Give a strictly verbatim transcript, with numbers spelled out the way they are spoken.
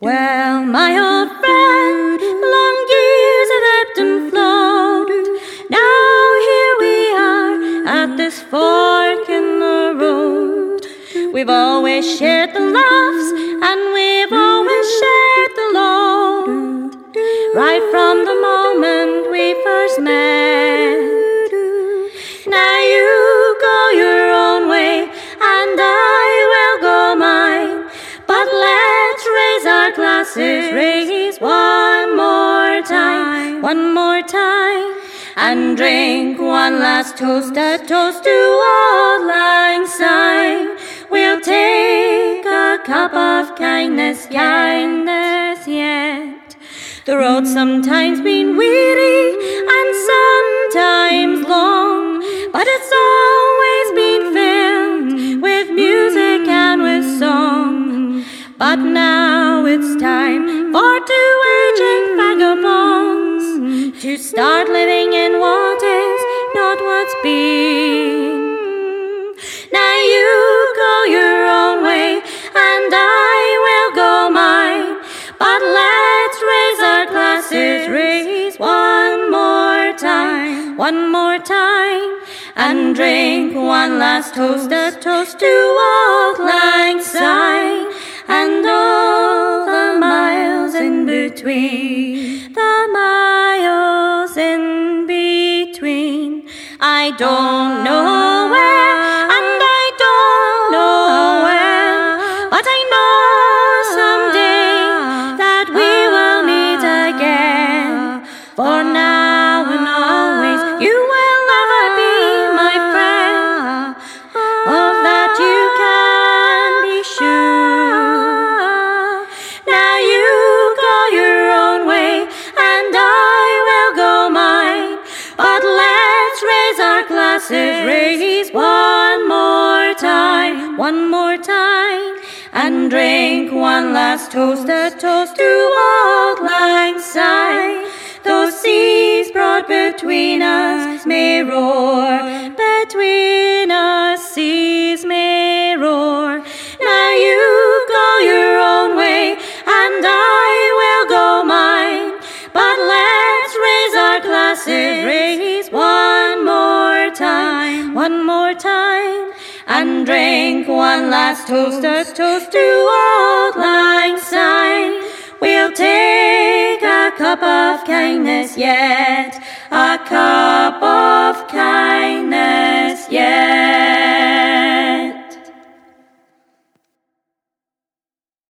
Well, my old friend, long years have ebbed and flowed. Now here we are at this fork in the road. We've always shared the laughs and we've always shared the load, right from the moment we first met. Now you go your own way and I will go mine, but let's raise our glasses, raise one more time, one more time, and drink one last toast, a toast to Auld Lang Syne. We'll take a cup of kindness, kindness yet. The road's sometimes been weary and sometimes long, but it's always been filled with music and with song. But now it's time for two aging vagabonds to start living in what is, not what's been. Now you go your own way and I will go mine, but let's raise our glasses, raise one more time, one more time, and drink one last toast, a toast to Auld Lang Syne, and all the miles in between, the miles in between. I don't know where, and I don't know when, but I know someday that we will meet again. For now and always, you will never be my friend. Of that you can be sure. Now you go your own way and I will go mine, but let's raise our glasses, raise one more time, one more time, and drink one last toast, a toast to Auld Lang Syne. Though seas broad between us may roar, between us seas may roar. Now you go your own way and I will go mine, but let's raise our glasses, raise one more time, one more time, and drink one last toast, a toast to Auld Lang Syne. We'll take a cup of kindness yet, a cup of kindness yet.